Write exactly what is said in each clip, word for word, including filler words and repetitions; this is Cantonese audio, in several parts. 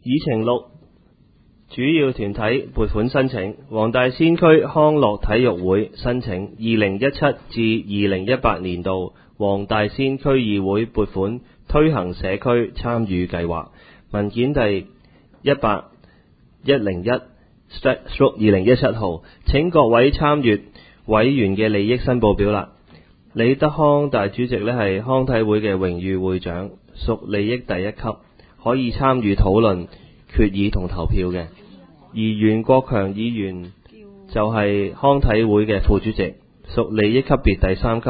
議程六，主要團體撥款申請。黃大仙區康樂體育會申請二零一七至二零一八年度黃大仙區議會撥款推行社區參與計劃，文件第一百一零一 二零一七號，請各位參與委員嘅利益申報表啦。李德康大主席呢係康體會嘅榮譽會長，屬利益第一級，可以參與討論、決議同投票嘅。而袁國強議員就係康體會嘅副主席，屬利益級別第三級。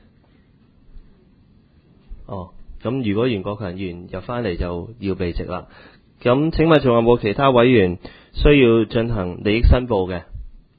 哦，咁如果袁國強議員入返嚟就要避席啦。咁請問仲有冇其他委員需要進行利益申報嘅？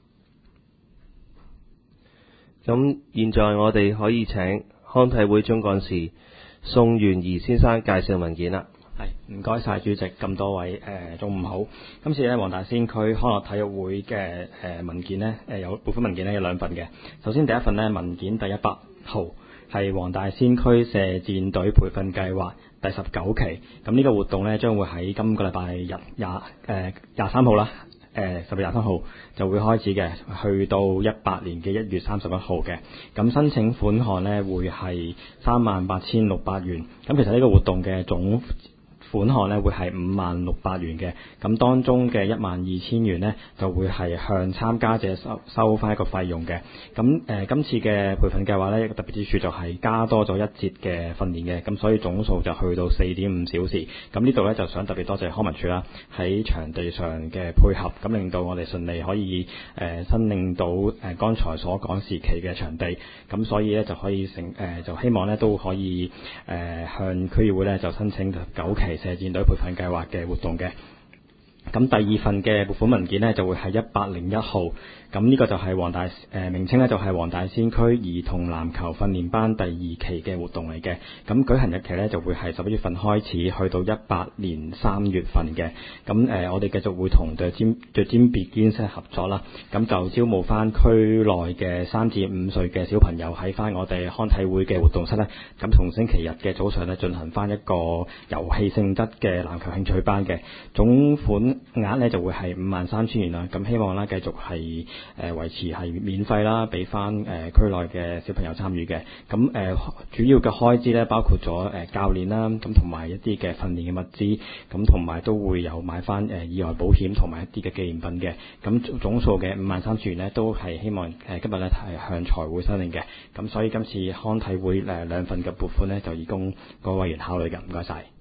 咁現在我哋可以請康體會總幹事宋元儀先生介紹文件啦。 係，唔該晒主席，咁多位誒、呃、中午好。今次咧黃大仙區康樂體育會嘅誒、呃、文件呢，誒、呃、有撥款文件呢有兩份嘅。首先第一份呢，文件第一百號係黃大仙區射箭隊培訓計劃第十九期。咁呢個活動呢，將會喺今個禮拜日廿誒廿三號啦。誒十月廿三號就會開始嘅，去到一八年嘅一月三十一號嘅。咁申請款項呢，會係三萬八千六百元。咁其實呢個活動嘅總款項呢會係五萬六百元嘅，咁當中嘅一萬二千元呢就會係向參加者收收翻一個費用嘅。咁誒、呃、今次嘅培訓計劃呢，一個特別之處就係加多咗一節嘅訓練嘅，咁所以總數就去到四點五小時。咁呢度呢，就想特別多謝康文署啦，喺場地上嘅配合，咁令到我哋順利可以誒申領到誒剛才所講時期嘅場地，咁所以呢，就可以成誒、呃、就希望呢都可以誒、呃、向區議會呢就申請九期射箭隊培訓計劃嘅活動嘅。咁第二份嘅撥款文件呢，就會係一百零一號，咁呢個就係黃大誒、呃、名稱呢，就係黃大仙區兒童籃球訓練班第二期嘅活動嚟嘅。咁舉行日期呢，就會係十一月份開始，去到一八年三月份嘅。咁誒、呃、我哋繼續會同對尖對尖別堅室合作啦，咁就招募翻區內嘅三至五歲嘅小朋友喺翻我哋康體會嘅活動室呢，咁從星期日嘅早上呢，進行翻一個遊戲性質嘅籃球興趣班嘅。總款額呢就會係五萬三千元啦，咁希望啦繼續係誒、呃、維持係免費啦，俾翻誒區內嘅小朋友參與嘅。咁誒、呃、主要嘅開支呢，包括咗誒、呃、教練啦，咁同埋一啲嘅訓練嘅物資，咁同埋都會有買翻誒、呃、意外保險同埋一啲嘅紀念品嘅。咁總數嘅五萬三千元呢，都係希望誒、呃、今日呢係向財會申領嘅。咁所以今次康體會誒、呃、兩份嘅撥款呢，就以供各位委員考慮嘅。唔該晒。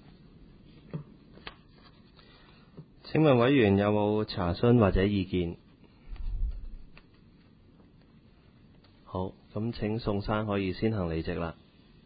請問委員有冇查詢或者意見？好，咁請宋生可以先行離席啦。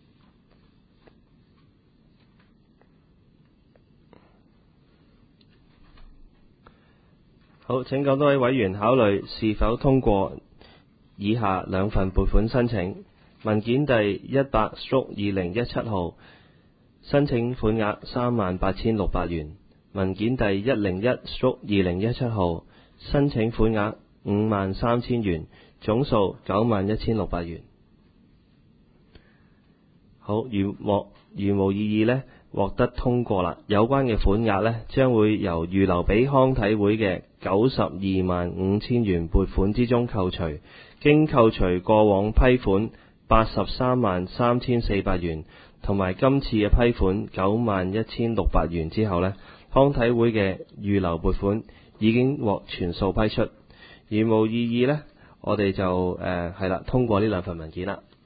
好，請咁多位委員考慮是否通過以下兩份撥款申請。文件第一百二零一七號，申請款額三萬八千六百元。文件第一零一 二零一七號，申請款額五萬三千元，總數九萬一千六百元。好，如獲如無異議呢，獲得通過啦。有關嘅款額呢，將會由預留俾康體會嘅九十二萬五千元撥款之中扣除，經扣除過往批款八十三萬三千四百元，同埋今次嘅批款九萬一千六百元之後呢，康體會嘅預留撥款已經獲全數批出，而無異議呢，我哋就誒係啦，通過呢兩份文件啦。